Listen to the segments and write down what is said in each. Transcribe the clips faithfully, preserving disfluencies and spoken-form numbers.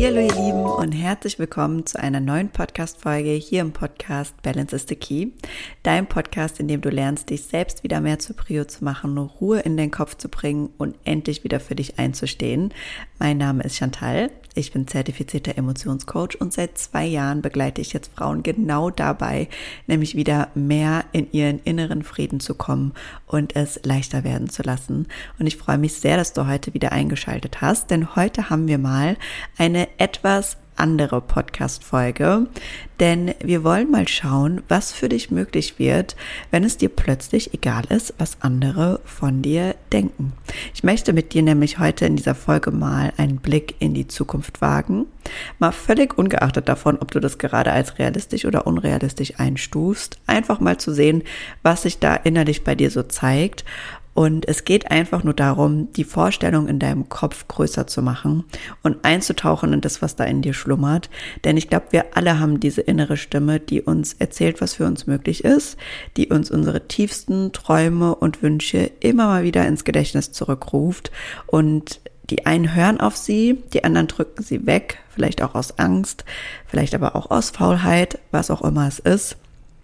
Hallihallo ihr Lieben und herzlich willkommen zu einer neuen Podcast-Folge hier im Podcast Balance is the Key. Dein Podcast, in dem du lernst, dich selbst wieder mehr zur Prio zu machen, Ruhe in den Kopf zu bringen und endlich wieder für dich einzustehen. Mein Name ist Chantal, ich bin zertifizierter Emotionscoach und seit zwei Jahren begleite ich jetzt Frauen genau dabei, nämlich wieder mehr in ihren inneren Frieden zu kommen und es leichter werden zu lassen. Und ich freue mich sehr, dass du heute wieder eingeschaltet hast, denn heute haben wir mal eine etwas andere Podcast-Folge, denn wir wollen mal schauen, was für dich möglich wird, wenn es dir plötzlich egal ist, was andere von dir denken. Ich möchte mit dir nämlich heute in dieser Folge mal einen Blick in die Zukunft wagen, mal völlig ungeachtet davon, ob du das gerade als realistisch oder unrealistisch einstufst, einfach mal zu sehen, was sich da innerlich bei dir so zeigt. Und es geht einfach nur darum, die Vorstellung in deinem Kopf größer zu machen und einzutauchen in das, was da in dir schlummert. Denn ich glaube, wir alle haben diese innere Stimme, die uns erzählt, was für uns möglich ist, die uns unsere tiefsten Träume und Wünsche immer mal wieder ins Gedächtnis zurückruft. Und die einen hören auf sie, die anderen drücken sie weg, vielleicht auch aus Angst, vielleicht aber auch aus Faulheit, was auch immer es ist.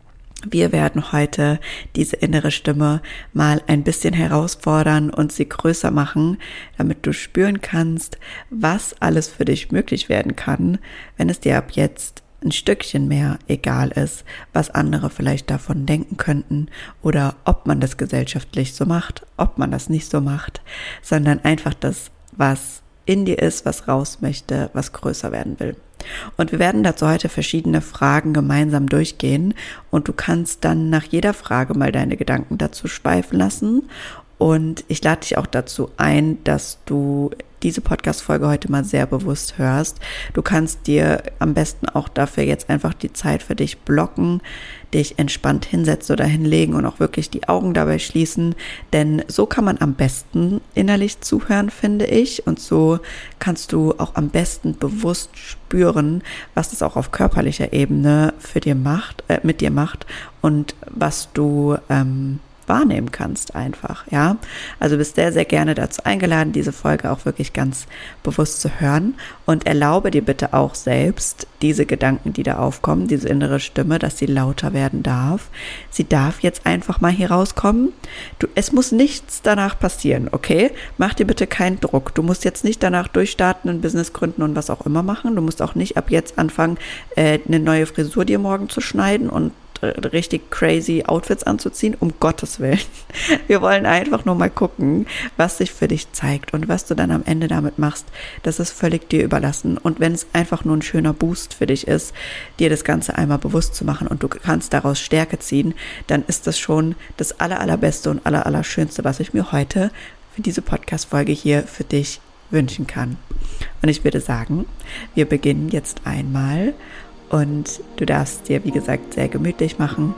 Wir werden heute diese innere Stimme mal ein bisschen herausfordern und sie größer machen, damit du spüren kannst, was alles für dich möglich werden kann, wenn es dir ab jetzt ein Stückchen mehr egal ist, was andere vielleicht davon denken könnten oder ob man das gesellschaftlich so macht, ob man das nicht so macht, sondern einfach das, was in dir ist, was raus möchte, was größer werden will. Und wir werden dazu heute verschiedene Fragen gemeinsam durchgehen und du kannst dann nach jeder Frage mal deine Gedanken dazu schweifen lassen. Und ich lade dich auch dazu ein, dass du diese Podcast-Folge heute mal sehr bewusst hörst. Du kannst dir am besten auch dafür jetzt einfach die Zeit für dich blocken, dich entspannt hinsetzen oder hinlegen und auch wirklich die Augen dabei schließen, denn so kann man am besten innerlich zuhören, finde ich, und so kannst du auch am besten bewusst spüren, was das auch auf körperlicher Ebene für dir macht, äh, mit dir macht und was du ähm, wahrnehmen kannst einfach, ja. Also bist sehr, sehr gerne dazu eingeladen, diese Folge auch wirklich ganz bewusst zu hören und erlaube dir bitte auch selbst diese Gedanken, die da aufkommen, diese innere Stimme, dass sie lauter werden darf. Sie darf jetzt einfach mal hier rauskommen. Du, es muss nichts danach passieren, okay? Mach dir bitte keinen Druck. Du musst jetzt nicht danach durchstarten, ein Business gründen und was auch immer machen. Du musst auch nicht ab jetzt anfangen, äh, eine neue Frisur dir morgen zu schneiden und richtig crazy Outfits anzuziehen, um Gottes Willen. Wir wollen einfach nur mal gucken, was sich für dich zeigt und was du dann am Ende damit machst. Das ist völlig dir überlassen. Und wenn es einfach nur ein schöner Boost für dich ist, dir das Ganze einmal bewusst zu machen und du kannst daraus Stärke ziehen, dann ist das schon das aller, allerbeste und aller, allerschönste, was ich mir heute für diese Podcast-Folge hier für dich wünschen kann. Und ich würde sagen, wir beginnen jetzt einmal. Und du darfst dir, wie gesagt, sehr gemütlich machen.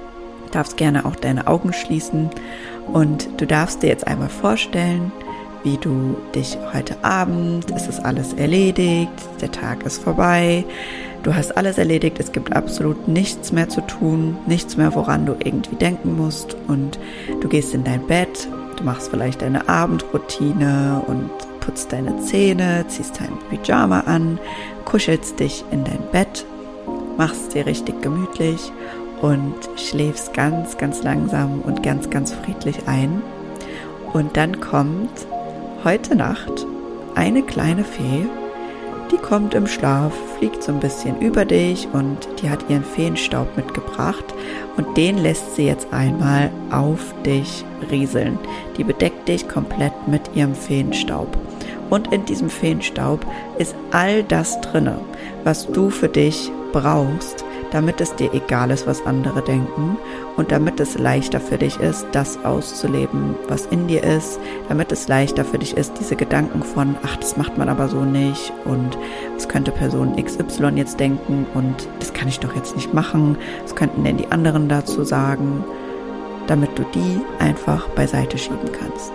Du darfst gerne auch deine Augen schließen. Und du darfst dir jetzt einmal vorstellen, wie du dich heute Abend, es ist alles erledigt, der Tag ist vorbei, du hast alles erledigt, es gibt absolut nichts mehr zu tun, nichts mehr, woran du irgendwie denken musst. Und du gehst in dein Bett, du machst vielleicht deine Abendroutine und putzt deine Zähne, ziehst dein Pyjama an, kuschelst dich in dein Bett, machst dir richtig gemütlich und schläfst ganz, ganz langsam und ganz, ganz friedlich ein. Und dann kommt heute Nacht eine kleine Fee, die kommt im Schlaf, fliegt so ein bisschen über dich und die hat ihren Feenstaub mitgebracht und den lässt sie jetzt einmal auf dich rieseln. Die bedeckt dich komplett mit ihrem Feenstaub. Und in diesem Feenstaub ist all das drinne, was du für dich brauchst, damit es dir egal ist, was andere denken und damit es leichter für dich ist, das auszuleben, was in dir ist, damit es leichter für dich ist, diese Gedanken von, ach, das macht man aber so nicht und was könnte Person X Y jetzt denken und das kann ich doch jetzt nicht machen, was könnten denn die anderen dazu sagen, damit du die einfach beiseite schieben kannst.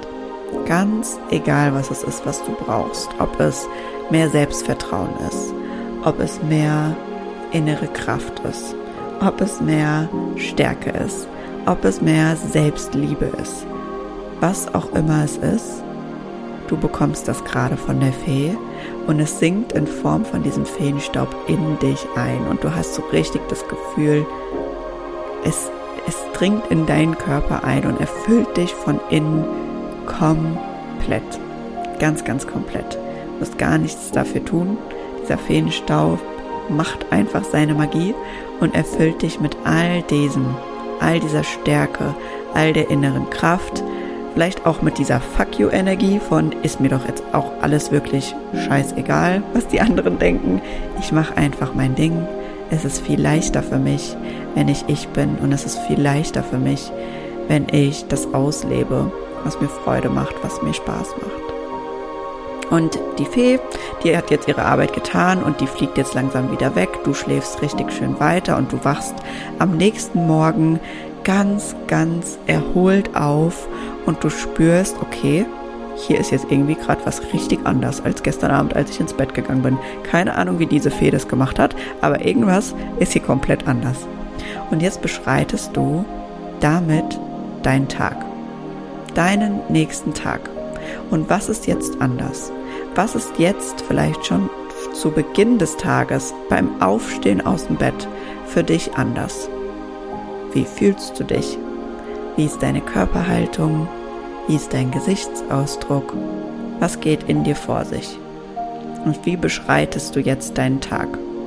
Ganz egal, was es ist, was du brauchst, ob es mehr Selbstvertrauen ist, ob es mehr innere Kraft ist, ob es mehr Stärke ist, ob es mehr Selbstliebe ist. Was auch immer es ist, du bekommst das gerade von der Fee und es sinkt in Form von diesem Feenstaub in dich ein und du hast so richtig das Gefühl, es, es dringt in deinen Körper ein und erfüllt dich von innen komplett, ganz, ganz komplett. Du musst gar nichts dafür tun. Dieser Feenstaub macht einfach seine Magie und erfüllt dich mit all diesem, all dieser Stärke, all der inneren Kraft, vielleicht auch mit dieser Fuck-you-Energie von, ist mir doch jetzt auch alles wirklich scheißegal, was die anderen denken. Ich mache einfach mein Ding. Es ist viel leichter für mich, wenn ich ich bin, und es ist viel leichter für mich, wenn ich das auslebe, was mir Freude macht, was mir Spaß macht. Und die Fee, die hat jetzt ihre Arbeit getan und die fliegt jetzt langsam wieder weg. Du schläfst richtig schön weiter und du wachst am nächsten Morgen ganz, ganz erholt auf und du spürst, okay, hier ist jetzt irgendwie gerade was richtig anders als gestern Abend, als ich ins Bett gegangen bin. Keine Ahnung, wie diese Fee das gemacht hat, aber irgendwas ist hier komplett anders. Und jetzt beschreitest du damit deinen Tag, deinen nächsten Tag. Und was ist jetzt anders? Was ist jetzt vielleicht schon zu Beginn des Tages beim Aufstehen aus dem Bett für dich anders? Wie fühlst du dich? Wie ist deine Körperhaltung? Wie ist dein Gesichtsausdruck? Was geht in dir vor sich? Und wie beschreitest du jetzt deinen Tag?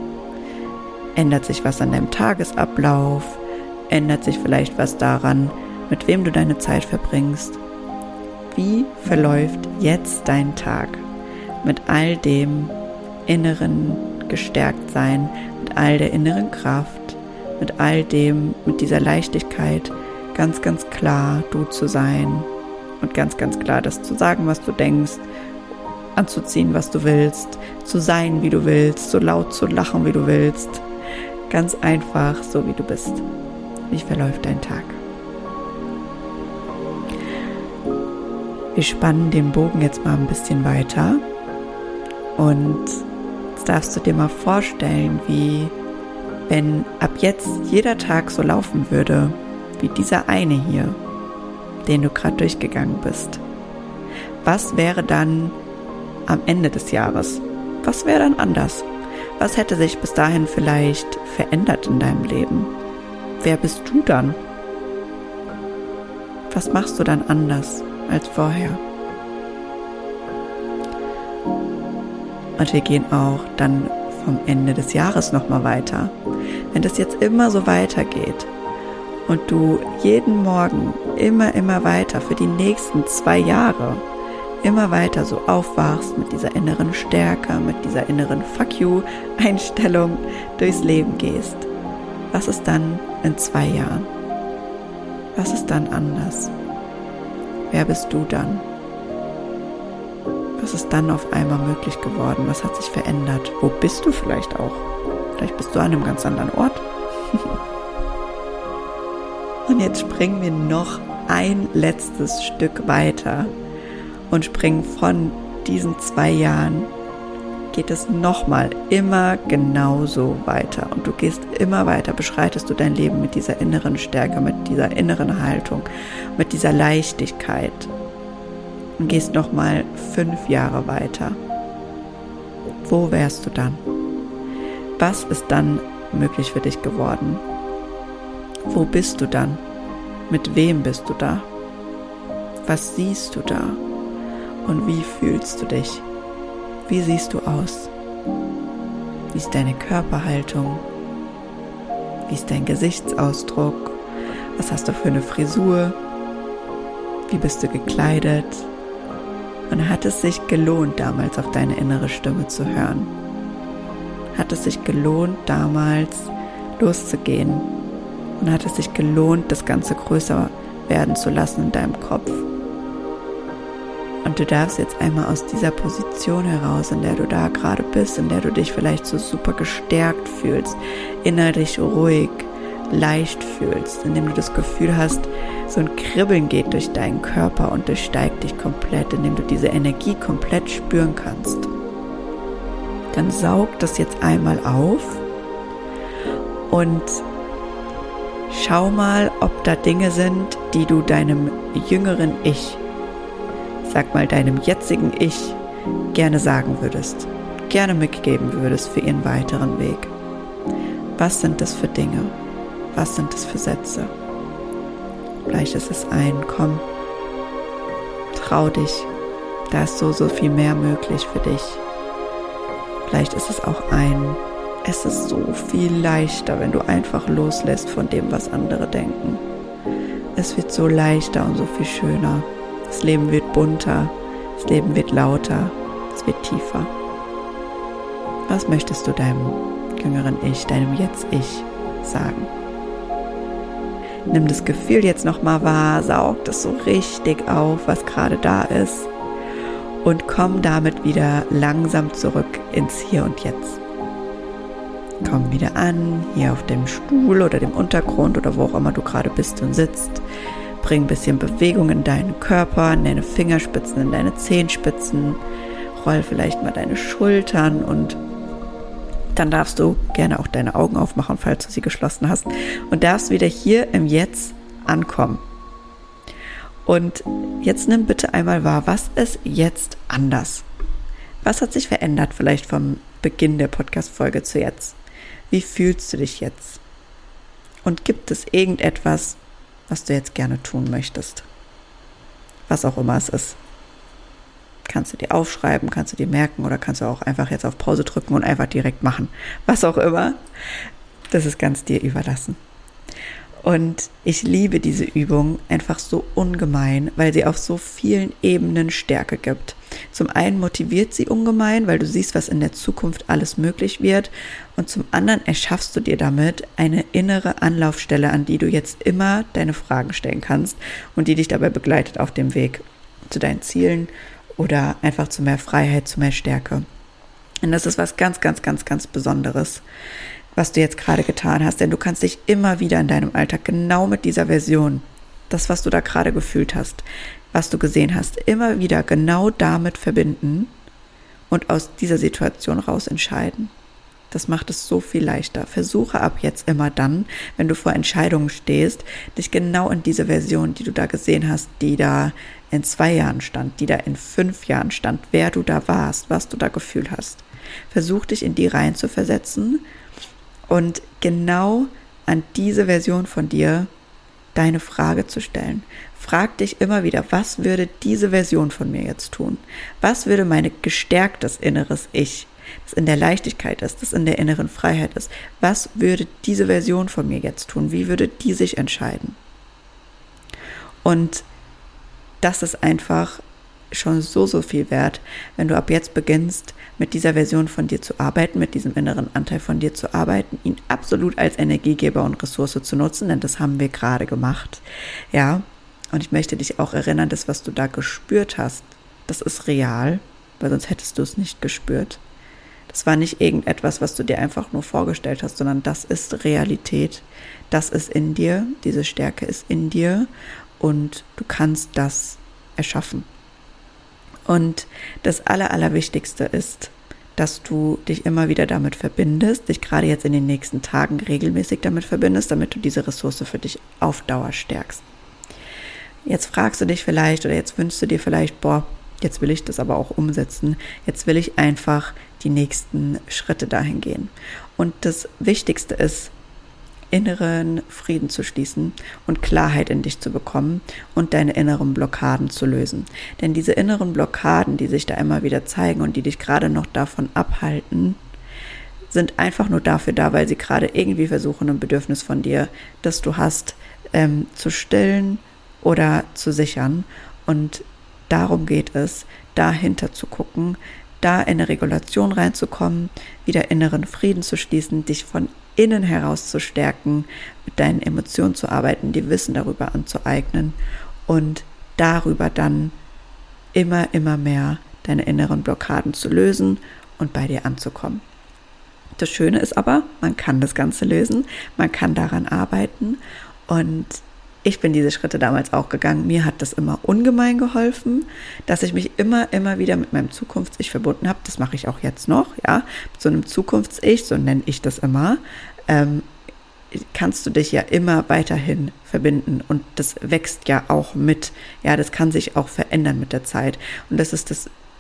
Ändert sich was an deinem Tagesablauf? Ändert sich vielleicht was daran, mit wem du deine Zeit verbringst? Wie verläuft jetzt dein Tag mit all dem inneren Gestärktsein, mit all der inneren Kraft, mit all dem, mit dieser Leichtigkeit, ganz, ganz klar du zu sein und ganz, ganz klar das zu sagen, was du denkst, anzuziehen, was du willst, zu sein, wie du willst, so laut zu lachen, wie du willst. Ganz einfach, so wie du bist. Wie verläuft dein Tag? Wir spannen den Bogen jetzt mal ein bisschen weiter und jetzt darfst du dir mal vorstellen, wie wenn ab jetzt jeder Tag so laufen würde, wie dieser eine hier, den du gerade durchgegangen bist. Was wäre dann am Ende des Jahres? Was wäre dann anders? Was hätte sich bis dahin vielleicht verändert in deinem Leben? Wer bist du dann? Was machst du dann anders als vorher? Und wir gehen auch dann vom Ende des Jahres nochmal weiter. Wenn das jetzt immer so weitergeht und du jeden Morgen immer, immer weiter für die nächsten zwei Jahre immer weiter so aufwachst mit dieser inneren Stärke, mit dieser inneren Fuck-you-Einstellung durchs Leben gehst, was ist dann in zwei Jahren? Was ist dann anders? Wer bist du dann? Was ist dann auf einmal möglich geworden? Was hat sich verändert? Wo bist du vielleicht auch? Vielleicht bist du an einem ganz anderen Ort. Und jetzt springen wir noch ein letztes Stück weiter und springen von diesen zwei Jahren, geht es nochmal immer genauso weiter. Und du gehst immer weiter, beschreitest du dein Leben mit dieser inneren Stärke, mit dieser inneren Haltung, mit dieser Leichtigkeit. Und gehst nochmal fünf Jahre weiter. Wo wärst du dann? Was ist dann möglich für dich geworden? Wo bist du dann? Mit wem bist du da? Was siehst du da? Und wie fühlst du dich? Wie siehst du aus? Wie ist deine Körperhaltung? Wie ist dein Gesichtsausdruck? Was hast du für eine Frisur? Wie bist du gekleidet? Und hat es sich gelohnt, damals auf deine innere Stimme zu hören? Hat es sich gelohnt, damals loszugehen? Und hat es sich gelohnt, das Ganze größer werden zu lassen in deinem Kopf? Und du darfst jetzt einmal aus dieser Position heraus, in der du da gerade bist, in der du dich vielleicht so super gestärkt fühlst, innerlich ruhig, leicht fühlst, indem du das Gefühl hast, so ein Kribbeln geht durch deinen Körper und durchsteigt dich komplett, indem du diese Energie komplett spüren kannst. Dann saug das jetzt einmal auf und schau mal, ob da Dinge sind, die du deinem jüngeren Ich, sag mal deinem jetzigen Ich, gerne sagen würdest, gerne mitgeben würdest für ihren weiteren Weg. Was sind das für Dinge? Was sind das für Sätze? Vielleicht ist es ein, komm, trau dich, da ist so, so viel mehr möglich für dich. Vielleicht ist es auch ein, es ist so viel leichter, wenn du einfach loslässt von dem, was andere denken. Es wird so leichter und so viel schöner. Das Leben wird bunter, das Leben wird lauter, es wird tiefer. Was möchtest du deinem jüngeren Ich, deinem Jetzt-Ich sagen? Nimm das Gefühl jetzt nochmal wahr, saug das so richtig auf, was gerade da ist und komm damit wieder langsam zurück ins Hier und Jetzt. Komm wieder an, hier auf dem Stuhl oder dem Untergrund oder wo auch immer du gerade bist und sitzt. Bring ein bisschen Bewegung in deinen Körper, in deine Fingerspitzen, in deine Zehenspitzen. Roll vielleicht mal deine Schultern und dann darfst du gerne auch deine Augen aufmachen, falls du sie geschlossen hast. Und darfst wieder hier im Jetzt ankommen. Und jetzt nimm bitte einmal wahr, was ist jetzt anders? Was hat sich verändert vielleicht vom Beginn der Podcast-Folge zu jetzt? Wie fühlst du dich jetzt? Und gibt es irgendetwas, was du jetzt gerne tun möchtest? Was auch immer es ist. Kannst du dir aufschreiben, kannst du dir merken oder kannst du auch einfach jetzt auf Pause drücken und einfach direkt machen. Was auch immer, das ist ganz dir überlassen. Und ich liebe diese Übung einfach so ungemein, weil sie auf so vielen Ebenen Stärke gibt. Zum einen motiviert sie ungemein, weil du siehst, was in der Zukunft alles möglich wird. Und zum anderen erschaffst du dir damit eine innere Anlaufstelle, an die du jetzt immer deine Fragen stellen kannst und die dich dabei begleitet auf dem Weg zu deinen Zielen oder einfach zu mehr Freiheit, zu mehr Stärke. Und das ist was ganz, ganz, ganz, ganz Besonderes, was du jetzt gerade getan hast, denn du kannst dich immer wieder in deinem Alltag genau mit dieser Version, das, was du da gerade gefühlt hast, was du gesehen hast, immer wieder genau damit verbinden und aus dieser Situation raus entscheiden. Das macht es so viel leichter. Versuche ab jetzt immer dann, wenn du vor Entscheidungen stehst, dich genau in diese Version, die du da gesehen hast, die da in zwei Jahren stand, die da in fünf Jahren stand, wer du da warst, was du da gefühlt hast. Versuch dich in die rein zu versetzen und genau an diese Version von dir deine Frage zu stellen. Frag dich immer wieder, was würde diese Version von mir jetzt tun? Was würde meine gestärktes inneres Ich, das in der Leichtigkeit ist, das in der inneren Freiheit ist, was würde diese Version von mir jetzt tun? Wie würde die sich entscheiden? Und das ist einfach schon so, so viel wert, wenn du ab jetzt beginnst, mit dieser Version von dir zu arbeiten, mit diesem inneren Anteil von dir zu arbeiten, ihn absolut als Energiegeber und Ressource zu nutzen, denn das haben wir gerade gemacht. Ja, und ich möchte dich auch erinnern, das, was du da gespürt hast, das ist real, weil sonst hättest du es nicht gespürt. Das war nicht irgendetwas, was du dir einfach nur vorgestellt hast, sondern das ist Realität. Das ist in dir, diese Stärke ist in dir und du kannst das erschaffen. Und das Aller, Allerwichtigste ist, dass du dich immer wieder damit verbindest, dich gerade jetzt in den nächsten Tagen regelmäßig damit verbindest, damit du diese Ressource für dich auf Dauer stärkst. Jetzt fragst du dich vielleicht oder jetzt wünschst du dir vielleicht, boah, jetzt will ich das aber auch umsetzen. Jetzt will ich einfach die nächsten Schritte dahin gehen. Und das Wichtigste ist, inneren Frieden zu schließen und Klarheit in dich zu bekommen und deine inneren Blockaden zu lösen. Denn diese inneren Blockaden, die sich da immer wieder zeigen und die dich gerade noch davon abhalten, sind einfach nur dafür da, weil sie gerade irgendwie versuchen, ein Bedürfnis von dir, das du hast, ähm, zu stillen oder zu sichern. Und darum geht es, dahinter zu gucken, da in eine Regulation reinzukommen, wieder inneren Frieden zu schließen, dich von innen heraus zu stärken, mit deinen Emotionen zu arbeiten, dir Wissen darüber anzueignen und darüber dann immer, immer mehr deine inneren Blockaden zu lösen und bei dir anzukommen. Das Schöne ist aber, man kann das Ganze lösen, man kann daran arbeiten und ich bin diese Schritte damals auch gegangen. Mir hat das immer ungemein geholfen, dass ich mich immer, immer wieder mit meinem Zukunfts-Ich verbunden habe. Das mache ich auch jetzt noch, ja. Mit so einem Zukunfts-Ich, so nenne ich das immer, ähm, kannst du dich ja immer weiterhin verbinden. Und das wächst ja auch mit. Ja, das kann sich auch verändern mit der Zeit. Und das ist das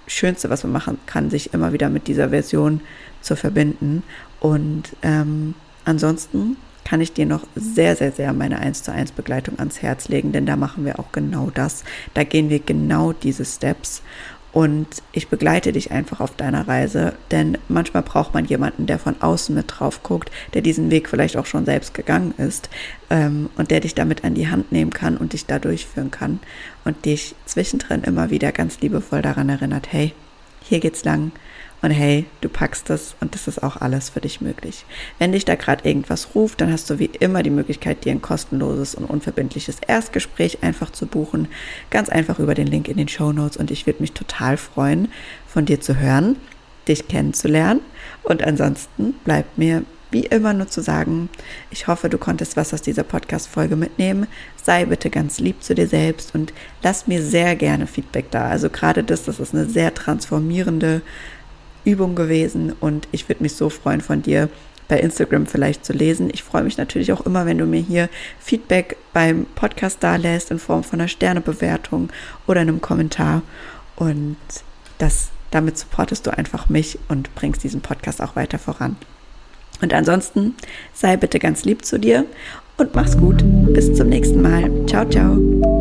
Schönste, was man machen kann, sich immer wieder mit dieser Version zu verbinden. Und ähm, ansonsten kann ich dir noch sehr, sehr, sehr meine eins zu eins Begleitung ans Herz legen, denn da machen wir auch genau das. Da gehen wir genau diese Steps und ich begleite dich einfach auf deiner Reise, denn manchmal braucht man jemanden, der von außen mit drauf guckt, der diesen Weg vielleicht auch schon selbst gegangen ist ähm, und der dich damit an die Hand nehmen kann und dich da durchführen kann und dich zwischendrin immer wieder ganz liebevoll daran erinnert, hey, hier geht's lang. Und hey, du packst es und das ist auch alles für dich möglich. Wenn dich da gerade irgendwas ruft, dann hast du wie immer die Möglichkeit, dir ein kostenloses und unverbindliches Erstgespräch einfach zu buchen. Ganz einfach über den Link in den Shownotes und ich würde mich total freuen, von dir zu hören, dich kennenzulernen. Und ansonsten bleibt mir wie immer nur zu sagen, ich hoffe, du konntest was aus dieser Podcast-Folge mitnehmen. Sei bitte ganz lieb zu dir selbst und lass mir sehr gerne Feedback da. Also gerade das, das ist eine sehr transformierende Übung gewesen und ich würde mich so freuen, von dir bei Instagram vielleicht zu lesen. Ich freue mich natürlich auch immer, wenn du mir hier Feedback beim Podcast da lässt in Form von einer Sternebewertung oder einem Kommentar und das, damit supportest du einfach mich und bringst diesen Podcast auch weiter voran. Und ansonsten sei bitte ganz lieb zu dir und mach's gut. Bis zum nächsten Mal. Ciao, ciao.